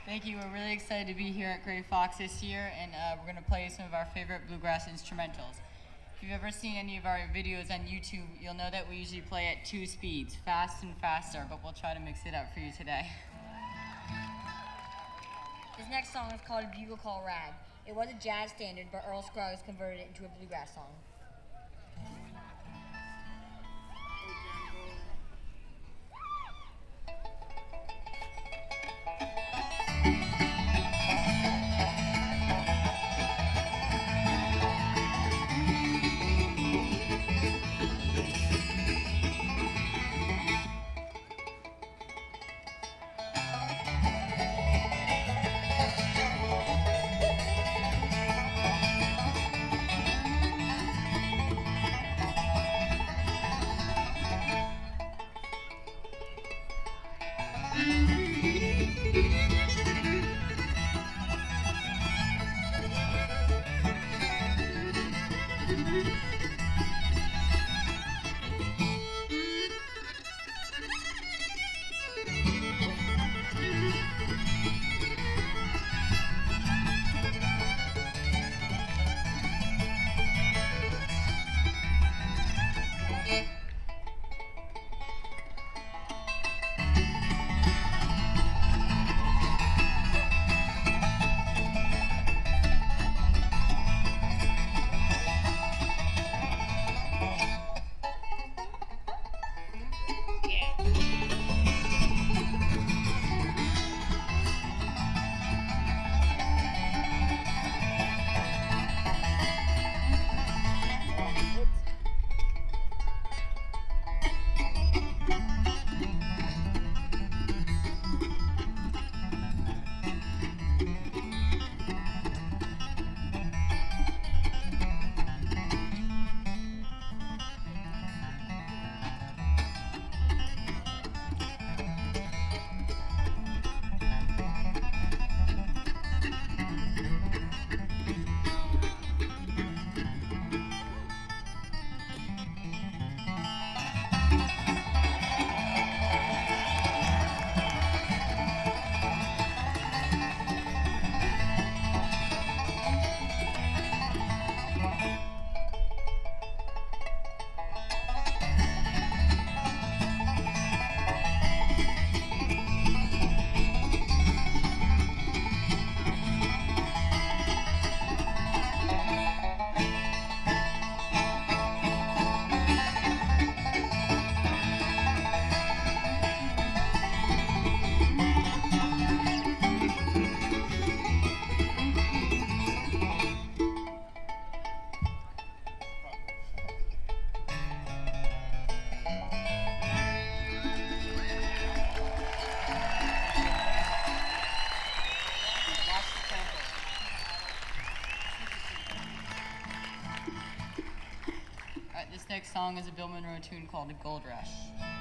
Thank you. We're really excited to be here at Gray Fox this year, and we're going to play some of our favorite bluegrass instrumentals. If you've ever seen any of our videos on YouTube, you'll know that we usually play at 2 speeds, fast and faster, but we'll try to mix it up for you today. This next song is called Bugle Call Rag. It was a jazz standard, but Earl Scruggs converted it into a bluegrass song. This next song is a Bill Monroe tune called Gold Rush.